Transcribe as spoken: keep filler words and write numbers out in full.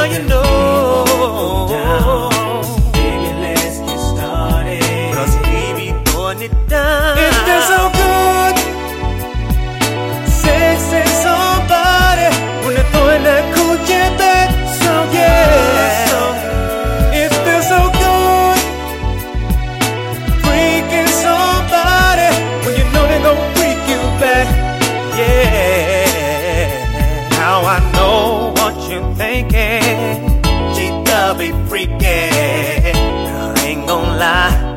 Girl, you know. Baby, let's get started. Cause we be throwing it down. It feels so good. Sexy somebody when they're throwing that coochie back. So yeah, so it feels so good. Freaking somebody when you know they're gonna freak you back. Yeah. Now I know what you're thinking. She does be freaking. I ain't gonna lie.